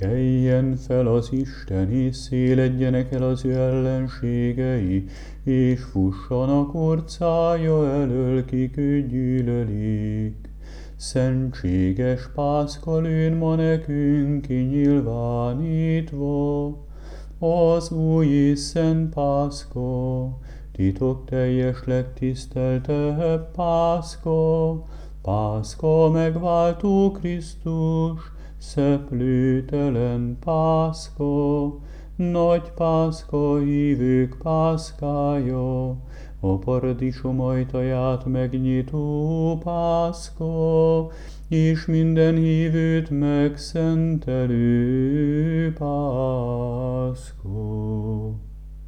Keljen fel az Isten, és széledjenek el az ő ellenségei, és fussanak orcája elől, kik őt gyűlölik. Szentséges Pászka lőn ma nekünk kinyilvánítva, az új és szent Pászka, titok teljes legtiszteltebb Pászka, Pászka megváltó Krisztus, szeplőtelen Pászka, nagy Pászka, hívők Pászkája, a paradicsom ajtaját megnyitó Pászka, és minden hívőt megszentelő Pászka.